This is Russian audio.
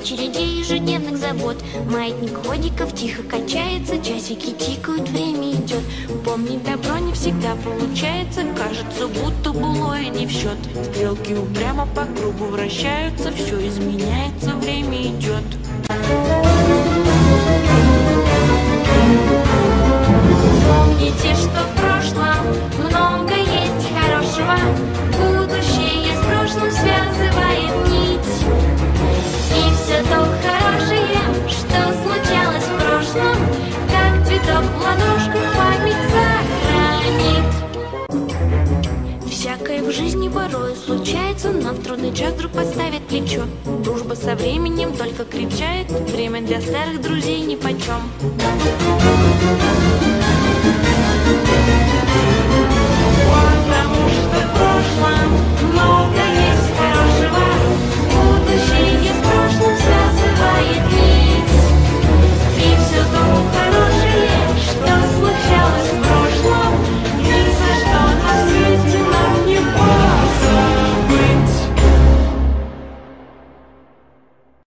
очередей ежедневных забот. Маятник ходиков тихо качается, часики тикают, время идет. Помнить добро не всегда получается, кажется, будто былое не в счет. Стрелки упрямо по кругу вращаются, все изменяется, время идет. Помните, что в прошлом много есть хорошего, будущее с прошлым связывает нить. И все то хорошее, что случалось в прошлом, как цветок в ладошках, память сохранит. Всякое в жизни порой случается, но в трудный час вдруг подставит плечо. Дружба со временем только крепчает, время для старых друзей нипочем. Потому что в прошлом